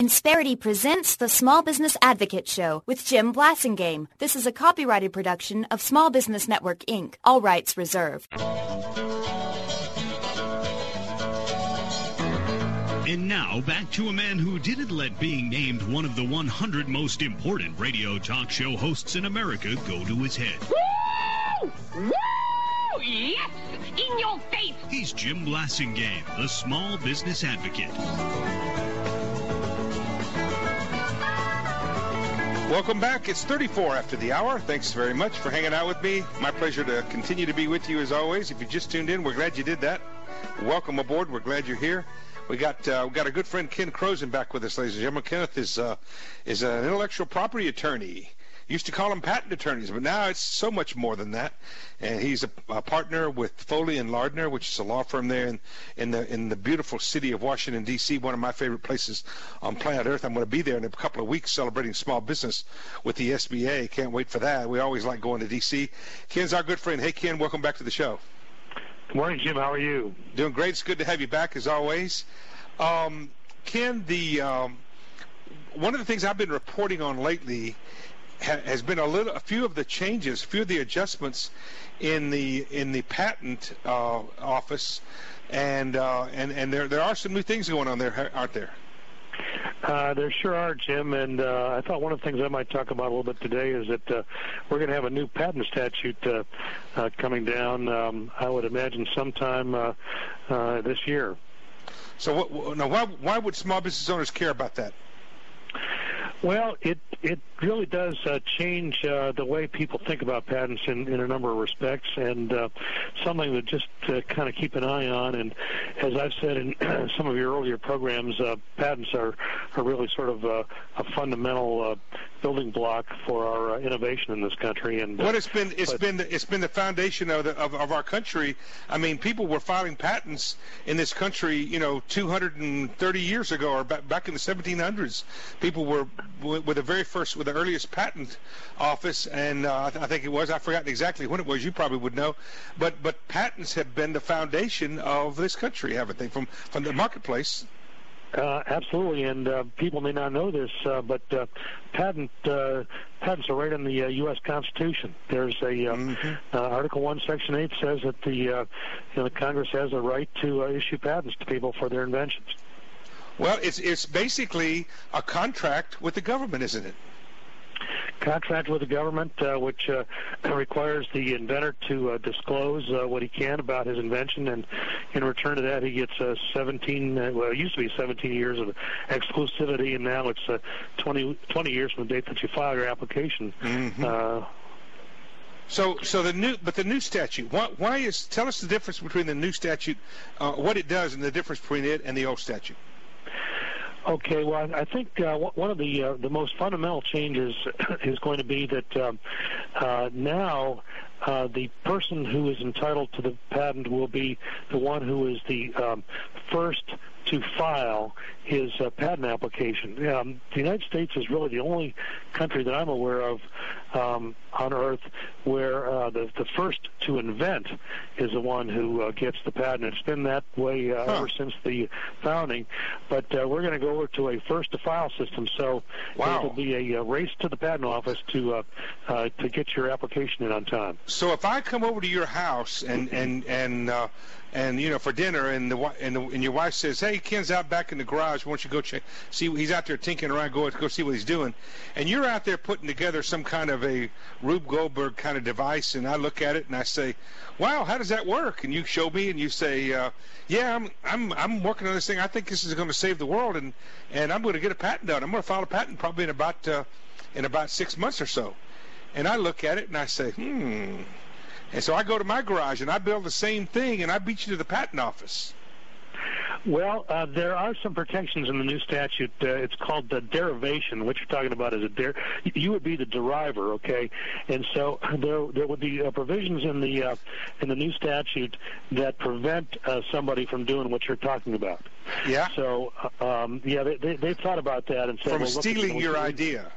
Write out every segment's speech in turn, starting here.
Insperity presents the Small Business Advocate Show with Jim Blasingame. This is a copyrighted production of Small Business Network, Inc. All rights reserved. And now, back to a man who didn't let being named one of the 100 most important radio talk show hosts in America go to his head. Woo! Woo! Yes! In your face! He's Jim Blasingame, the Small Business Advocate. Welcome back. It's 34 after the hour. Thanks very much for hanging out with me. My pleasure to continue to be with you as always. If you just tuned in, we're glad you did that. Welcome aboard. We're glad you're here. We got a good friend, Ken Crozen, back with us, ladies and gentlemen. Kenneth is an intellectual property attorney. Used to call them patent attorneys, but now it's so much more than that. And he's a partner with Foley and Lardner, which is a law firm there in the beautiful city of Washington, D.C., one of my favorite places on planet Earth. I'm going to be there in a couple of weeks celebrating small business with the SBA. Can't wait for that. We always like going to D.C. Ken's our good friend. Hey, Ken, welcome back to the show. Good morning, Jim. How are you? Doing great. It's good to have you back, as always. Ken, one of the things I've been reporting on lately has been a few of the changes, a few of the adjustments in the patent office, and there are some new things going on there, aren't there? There sure are, Jim, and I thought one of the things I might talk about a little bit today is that we're going to have a new patent statute coming down, I would imagine sometime this year. So why would small business owners care about that? Well, it really does change the way people think about patents in a number of respects, and something to just kind of keep an eye on. And as I've said in some of your earlier programs, patents are really sort of a fundamental building block for our innovation in this country. And it's been the foundation of our country. I mean, people were filing patents in this country, 230 years ago, or back in the 1700s. People were with the earliest patent office, and I think it was, I've forgotten exactly when it was, you probably would know, but patents have been the foundation of this country, haven't they, from the marketplace? Absolutely, and people may not know this, but patents are right in the U.S. Constitution. There's Article 1, Section 8 says that the Congress has a right to issue patents to people for their inventions. Well, it's basically a contract with the government, isn't it? Contract with the government, which requires the inventor to disclose what he can about his invention, and in return to that, he gets 17. Well, it used to be 17 years of exclusivity, and now it's 20 years from the date that you file your application. Mm-hmm. So the new statute. Tell us the difference between the new statute, what it does, and the difference between it and the old statute. Okay, well, I think one of the most fundamental changes is going to be that now the person who is entitled to the patent will be the one who is the first to file his patent application. The United States is really the only country that I'm aware of on Earth where the first to invent is the one who gets the patent. It's been that way ever since the founding, but we're going to go over to a first-to-file system, so it'll be a race to the patent office to get your application in on time. So if I come over to your house and for dinner, and your wife says, "Hey, Ken's out back in the garage. Why don't you go see? He's out there tinkering around. Go see what he's doing." And you're out there putting together some kind of a Rube Goldberg kind of device, and I look at it and I say, "Wow, how does that work?" And you show me, and you say, "Yeah, I'm working on this thing. I think this is going to save the world, and I'm going to get a patent done. I'm going to file a patent probably in about 6 months or so." And I look at it and I say, And so I go to my garage and I build the same thing, and I beat you to the patent office. Well, there are some protections in the new statute. It's called the derivation. What you're talking about is you would be the deriver, okay? And so there would be provisions in the new statute that prevent somebody from doing what you're talking about. Yeah. So they've thought about that and said, from stealing your idea.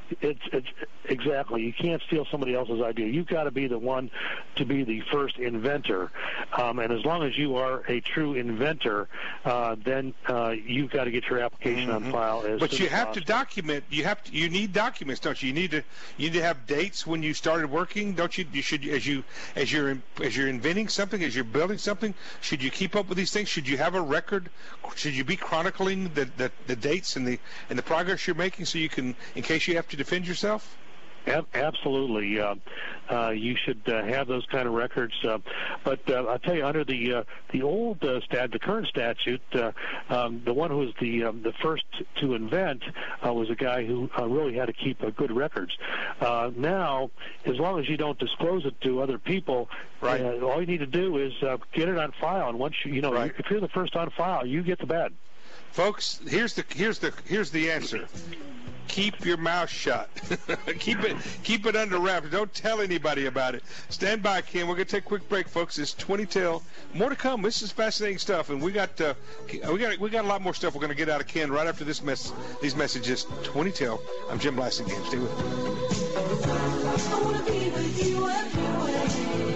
It's exactly. You can't steal somebody else's idea. You've got to be the one to be the first inventor. And as long as you are a true inventor, then you've got to get your application on file. But you have to document. You need documents, don't you? You need to have dates when you started working, don't you? You should, as you're inventing something, as you're building something, should you keep up with these things? Should you have a record? Should you be chronicling the dates and the progress you're making, so you can, in case you have to defend yourself? Absolutely. You should have those kind of records. But I'll tell you, under the old the current statute, the one who was the first to invent was a guy who really had to keep good records. Now, as long as you don't disclose it to other people, right. All you need to do is get it on file. And once right. if you're the first on file, you get the badge. Folks, here's the answer. Keep your mouth shut. keep it under wraps. Don't tell anybody about it. Stand by, Ken. We're going to take a quick break, folks. It's 20 till. More to come. This is fascinating stuff, and we got a lot more stuff we're going to get out of Ken right after these messages. 20 till. I'm Jim Blasingame. Stay with me. I wanna be with you everywhere.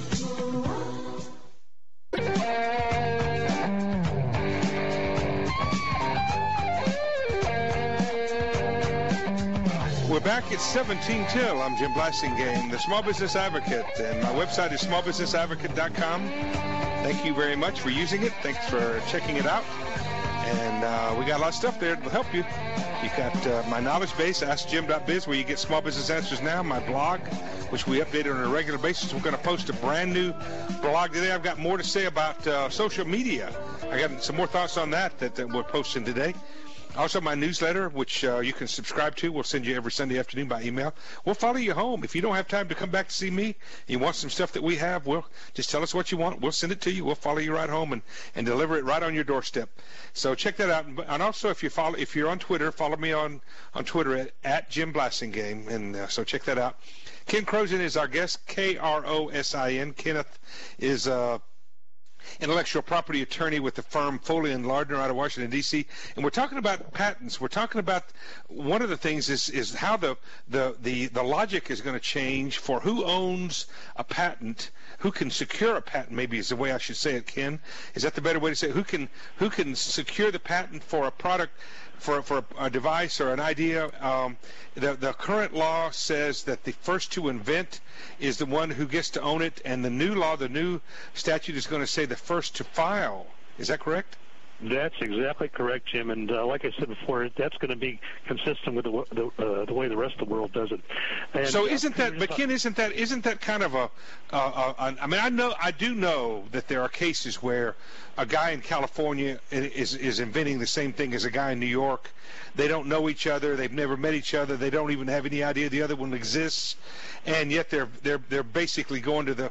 We're back at 17 till. I'm Jim Blasingame, the Small Business Advocate, and my website is smallbusinessadvocate.com. Thank you very much for using it. Thanks for checking it out. And we got a lot of stuff there to help you. You've got my knowledge base, AskJim.biz, where you get small business answers now, my blog, which we update on a regular basis. We're going to post a brand new blog today. I've got more to say about social media. I got some more thoughts on that we're posting today. Also, my newsletter, which you can subscribe to, we'll send you every Sunday afternoon by email. We'll follow you home. If you don't have time to come back to see me, you want some stuff that we have, well, just tell us what you want. We'll send it to you. We'll follow you right home and deliver it right on your doorstep. So check that out. And also, if you're on Twitter, follow me on Twitter at Jim Blasingame. And so check that out. Ken Crosin is our guest, Krosin. Kenneth is intellectual property attorney with the firm Foley & Lardner out of Washington, D.C. And we're talking about patents. We're talking about one of the things is how the logic is going to change for who owns a patent, who can secure a patent, maybe is the way I should say it, Ken. Is that the better way to say it? Who can secure the patent for a product, for a device or an idea? The current law says that the first to invent is the one who gets to own it, and the new law, the new statute, is going to say the first to file. Is that correct? That's exactly correct, Jim. And like I said before, that's going to be consistent with the way the rest of the world does it. And, so isn't that? But Ken, isn't that kind of I mean, I do know that there are cases where a guy in California is inventing the same thing as a guy in New York. They don't know each other. They've never met each other. They don't even have any idea the other one exists, and yet they're basically going to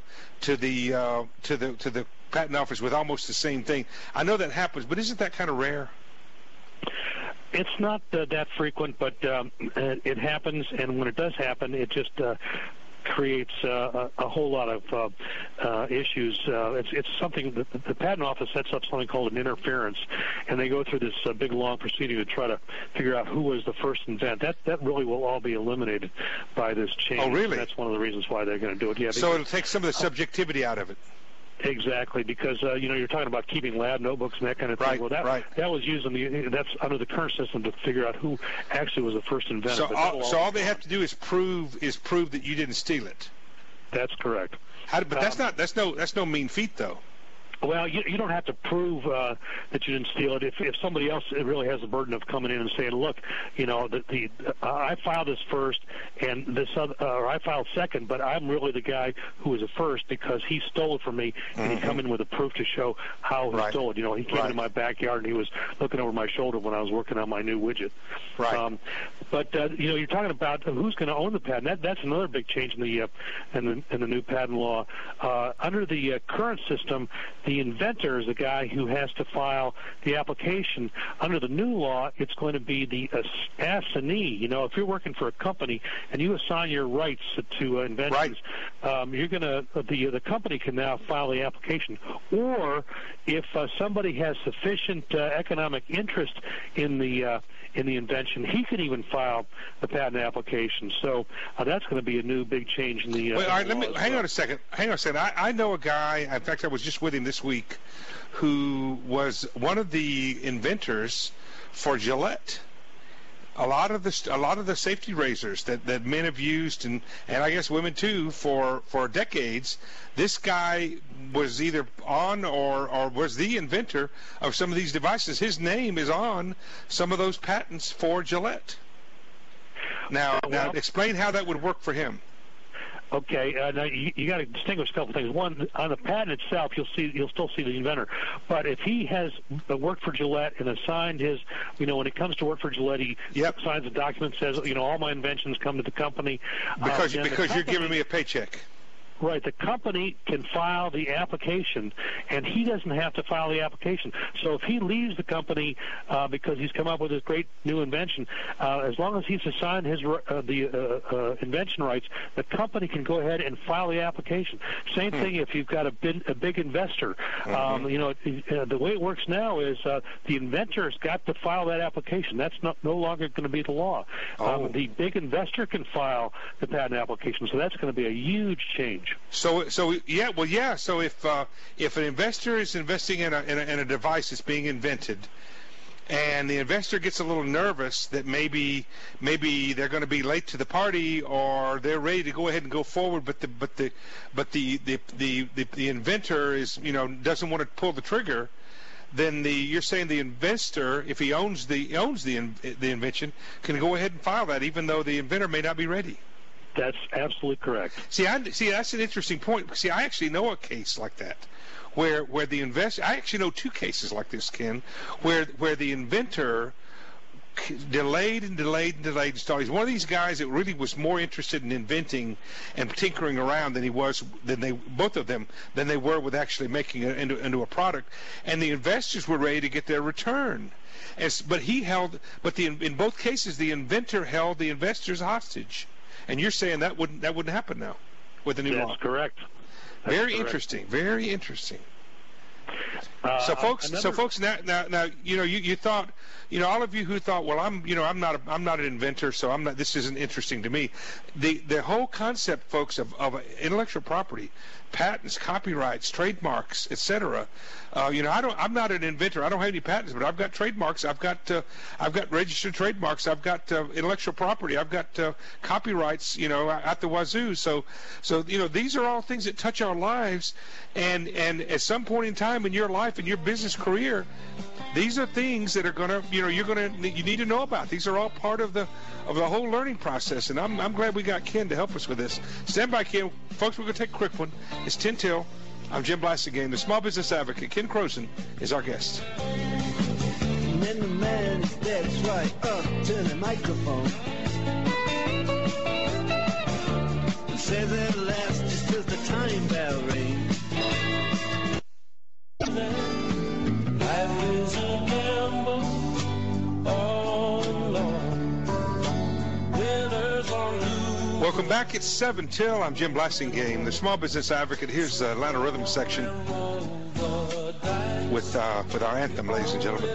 the patent office with almost the same thing. I know that happens, but isn't that kind of rare? It's not that frequent, but it happens, and when it does happen, it just creates a whole lot of issues. It's something that the patent office sets up something called an interference, and they go through this big long proceeding to try to figure out who was the first invent. That really will all be eliminated by this change. Oh, really? That's one of the reasons why they're going to do it. Yeah. So it'll take some of the subjectivity out of it. Exactly, because you're talking about keeping lab notebooks and that kind of thing. Right, well, that was used that's under the current system to figure out who actually was the first inventor. So all they have to do is prove that you didn't steal it. That's correct. But that's no mean feat, though. Well, you don't have to prove that you didn't steal it. If somebody else really has the burden of coming in and saying, look, I filed this first, and this other, or I filed second, but I'm really the guy who was the first because he stole it from me, and he come in with a proof to show how he stole it. He came into my backyard and he was looking over my shoulder when I was working on my new widget. Right. But you're talking about who's going to own the patent. That's another big change in the new patent law. Under the current system, the inventor is the guy who has to file the application. Under the new law, it's going to be the assignee. If you're working for a company and you assign your rights to inventions, you're going to the company can now file the application. Or if somebody has sufficient economic interest in the in the invention, he can even file the patent application. So that's going to be a new big change in the. Wait, all right, hang on a second. I know a guy. In fact, I was just with him this week, who was one of the inventors for Gillette. A lot of the safety razors that men have used, and I guess women too, for decades. This guy was either on or was the inventor of some of these devices. His name is on some of those patents for Gillette. Now explain how that would work for him. Okay, now you got to distinguish a couple things. One, on the patent itself, you'll still see the inventor. But if he has worked for Gillette and assigned his, when it comes to work for Gillette, he signs a document that says, all my inventions come to the company. Because you're giving me a paycheck. Right, the company can file the application, and he doesn't have to file the application. So if he leaves the company because he's come up with this great new invention, as long as he's assigned his the invention rights, the company can go ahead and file the application. Same thing if you've got a big investor. The way it works now is the inventor's got to file that application. That's no longer going to be the law. The big investor can file the patent application, so that's going to be a huge change. So if an investor is investing in a device that's being invented, and the investor gets a little nervous that maybe they're going to be late to the party, or they're ready to go ahead and go forward, but the inventor is doesn't want to pull the trigger, then you're saying the investor, if he owns the invention, can go ahead and file that even though the inventor may not be ready. That's absolutely correct. See, that's an interesting point. See, I actually know a case like that, where the investor. I actually know two cases like this, Ken, where the inventor delayed and delayed and delayed and started. He's one of these guys that really was more interested in inventing and tinkering around than they were with actually making it into a product. And the investors were ready to get their return. But in both cases, the inventor held the investors hostage. And you're saying that wouldn't happen now with the new law? That's correct. Very interesting. Very interesting. So folks, now you thought, all of you who thought, well, I'm not an inventor, so this isn't interesting to me. The whole concept, folks, of intellectual property, patents, copyrights, trademarks, etc. I'm not an inventor. I don't have any patents, but I've got trademarks. I've got registered trademarks. I've got intellectual property. I've got copyrights. At the wazoo. So these are all things that touch our lives, and at some point in time in your life, in your business career, these are things that are gonna, you need to know about. These are all part of the whole learning process, and I'm glad we got Ken to help us with this. Stand by, Ken. Folks, we're gonna take a quick one. It's 10 till. I'm Jim Blasingame. The small business advocate, Ken Croson, is our guest. And then the man steps right up to the microphone. He says at last, just as the time bell rings. Life is a gamble, oh Lord. Winners or losers. Welcome back. It's 7 till. I'm Jim Blasingame, the small business advocate. Here's the Atlanta Rhythm section with our anthem, ladies and gentlemen.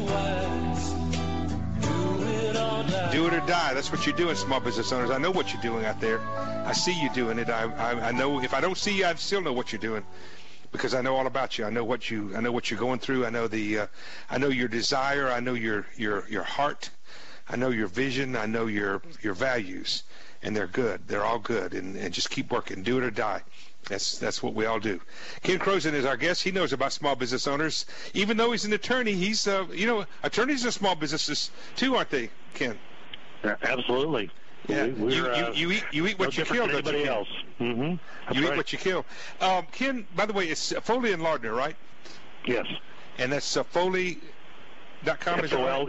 Do it or die. That's what you're doing, small business owners. I know what you're doing out there. I see you doing it. I know. If I don't see you, I still know what you're doing, because I know all about you. I know what you're going through. I know your desire. I know your heart. I know your vision. I know your values, and they're good. They're all good, and just keep working. Do it or die. That's what we all do. Ken Croson is our guest. He knows about small business owners. Even though he's an attorney, he's attorneys are small businesses too, aren't they, Ken? Absolutely. Yeah. You eat what you kill, don't you? Else. Mm-hmm. You eat what you kill. Ken, by the way, it's Foley and Lardner, right? Yes. And that's Foley.com.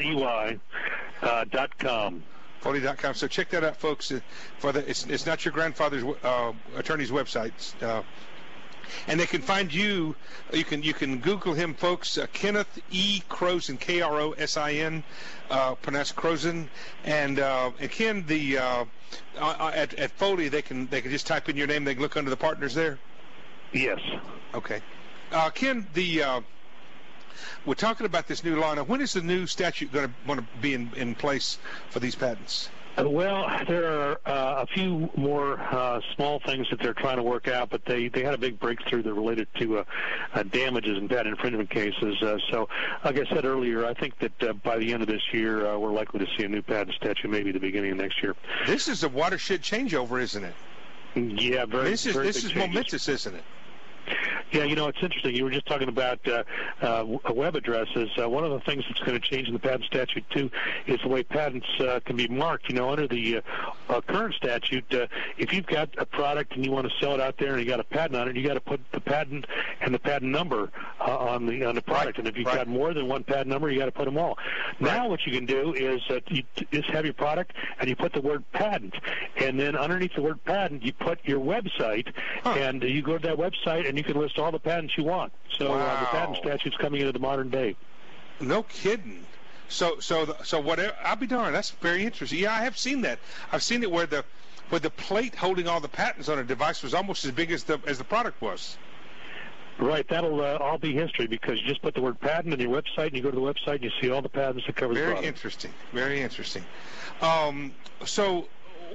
FOLEY.com. Foley.com. So check that out, folks. It's not your grandfather's attorney's website. And they can find you. You can Google him, folks. Kenneth E. Croson, Krosin, pronounced Croson. And Ken, at Foley, they can just type in your name. They can look under the partners there. Yes. Okay. Ken, We're talking about this new law. Now, when is the new statute going to be in place for these patents? Well, there are a few more small things that they're trying to work out, but they had a big breakthrough that related to damages in patent infringement cases. So, like I said earlier, I think that by the end of this year, we're likely to see a new patent statute, maybe the beginning of next year. This is a watershed changeover, isn't it? Yeah, This is momentous, isn't it? Yeah, it's interesting. You were just talking about web addresses. One of the things that's going to change in the patent statute, too, is the way patents can be marked. Under the current statute, if you've got a product and you want to sell it out there and you got a patent on it, you got to put the patent and the patent number on the product. And if you've got more than one patent number, you got to put them all. Now what you can do is you just have your product and you put the word patent. And then underneath the word patent, you put your website, and you go to that website and you can list all the patents you want. So the patent statute's coming into the modern day. No kidding. So whatever. I'll be darned. That's very interesting. Yeah, I have seen that. I've seen it where the plate holding all the patents on a device was almost as big as the product was. Right. That'll all be history because you just put the word patent on your website, and you go to the website and you see all the patents that cover the product. Very interesting. Very interesting. So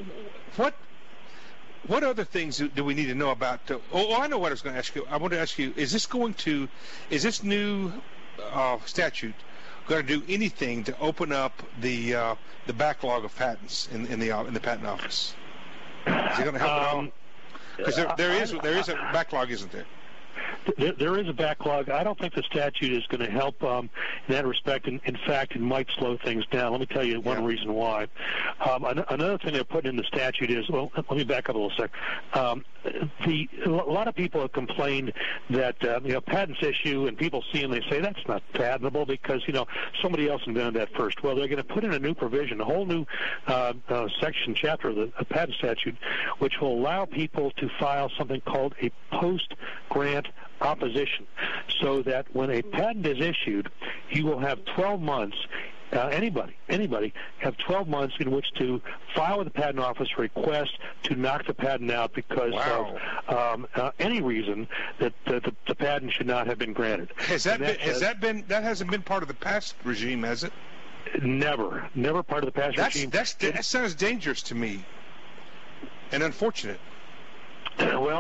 what other things do we need to know about? I know what I was going to ask you. I want to ask you: is this new statute going to do anything to open up the backlog of patents in the patent office? Is it going to help at all? Because there is a backlog, isn't there? There is a backlog. I don't think the statute is going to help in that respect. In fact, it might slow things down. Let me tell you one reason why. Another thing they're putting in the statute is, well, let me back up a little sec. A lot of people have complained that patents issue and people see them, they say that's not patentable because somebody else invented that first. Well, they're going to put in a new provision, a whole new chapter of the patent statute, which will allow people to file something called a post-grant opposition, so that when a patent is issued, you will have 12 months. Anybody have 12 months in which to file with the patent office a request to knock the patent out because of any reason that the patent should not have been granted. That hasn't been part of the past regime, has it? Never part of the past regime. That sounds dangerous to me, and unfortunate. Well,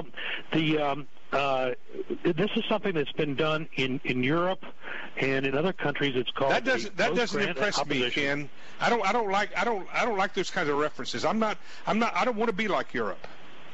this is something that's been done in Europe and in other countries. It's called that doesn't impress me, Ken. I don't like those kinds of references. I don't want to be like Europe.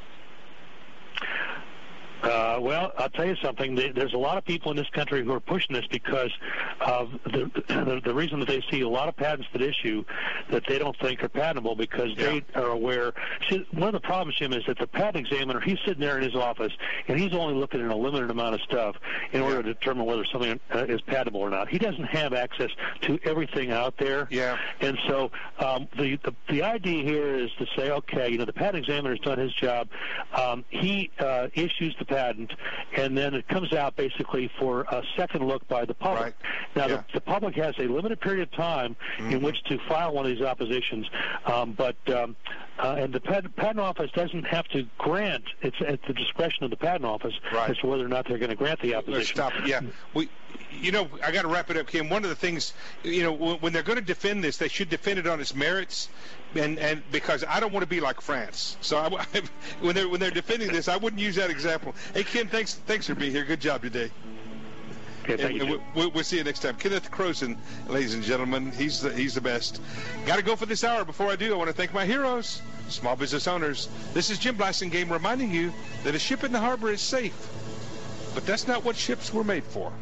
Well, I'll tell you something. There's a lot of people in this country who are pushing this because of the reason that they see a lot of patents that issue that they don't think are patentable because they are aware. See, one of the problems, Jim, is that the patent examiner, he's sitting there in his office, and he's only looking at a limited amount of stuff in order to determine whether something is patentable or not. He doesn't have access to everything out there. Yeah. And so the idea here is to say, okay, the patent examiner's done his job. He issues the patent, and then it comes out basically for a second look by the public. Right. Now, the public has a limited period of time in which to file one of these oppositions, and the patent office doesn't have to grant. It's at the discretion of the patent office as to whether or not they're going to grant the opposition. Let's stop. Yeah. I got to wrap it up, Kim. One of the things, when they're going to defend this, they should defend it on its merits, and because I don't want to be like France. So when they're defending this, I wouldn't use that example. Hey, Ken, thanks for being here. Good job today. Okay, thank you. We'll see you next time. Kenneth Croson, ladies and gentlemen, he's the best. Got to go for this hour. Before I do, I want to thank my heroes, small business owners. This is Jim Blasingame reminding you that a ship in the harbor is safe, but that's not what ships were made for.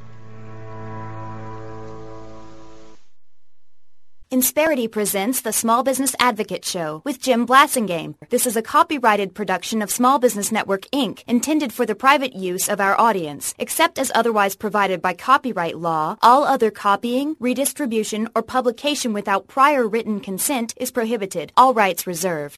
Insperity presents the Small Business Advocate Show with Jim Blasingame. This is a copyrighted production of Small Business Network, Inc., intended for the private use of our audience. Except as otherwise provided by copyright law, all other copying, redistribution, or publication without prior written consent is prohibited. All rights reserved.